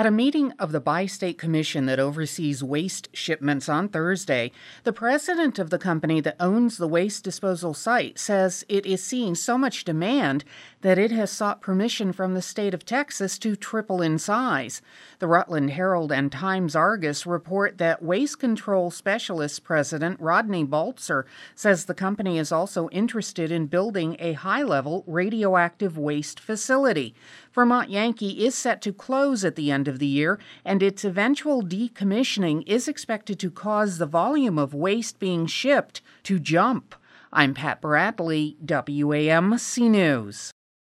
At a meeting of the Bi-State Commission that oversees waste shipments on Thursday, the president of the company that owns the waste disposal site says it is seeing so much demand that it has sought permission from the state of Texas to triple in size. The Rutland Herald and Times-Argus report that Waste Control Specialist President Rodney Baltzer says the company is also interested in building a high-level radioactive waste facility. Vermont Yankee is set to close at the end of the year, and its eventual decommissioning is expected to cause the volume of waste being shipped to jump. I'm Pat Bradley, WAMC News.